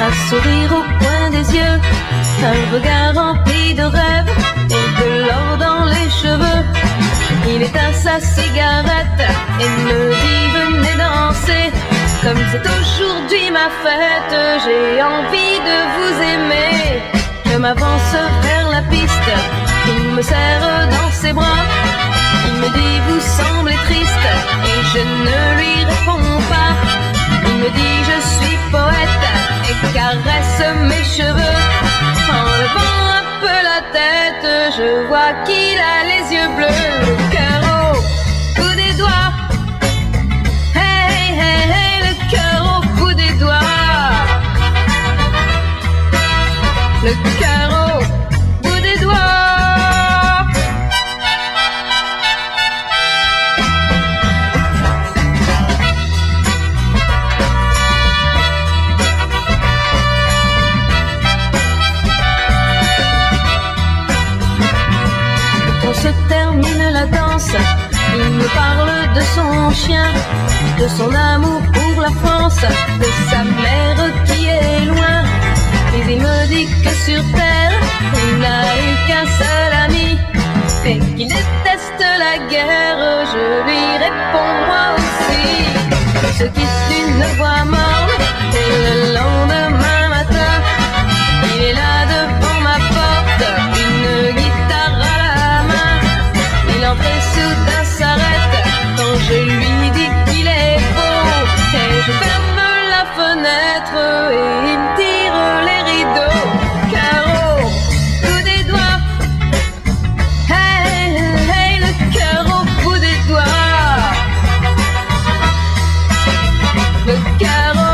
un sourire au coin des yeux, un regard rempli de rêves et de l'or dans les cheveux. Il éteint sa cigarette et me dit venez danser. Comme c'est aujourd'hui ma fête, j'ai envie de vous aimer. Je m'avance vers la piste, il me serre dans ses bras. Il me dit vous semblez triste et je ne lui réponds pas. Il me dit je suis poète et caresse mes cheveux. En levant un peu la tête, je vois qu'il a les yeux bleus. Le cœur au bout des doigts, hey hey hey, le cœur au bout des doigts. Le cœur au bout des doigts. Se termine la danse, il me parle de son chien, de son amour pour la France, de sa mère qui est loin. Mais il me dit que sur terre, il n'a eu qu'un seul ami et qu'il déteste la guerre. Je lui réponds moi aussi. On se quitte d'une voix morne et le lendemain matin, il est là devant ma porte, une guitare à la main. Il entre et soudain s'arrête quand je lui dis qu'il est beau. Et je ferme la fenêtre et il me tire les rideaux. Cœur au bout des doigts, hey hey, le cœur au bout des doigts. Le cœur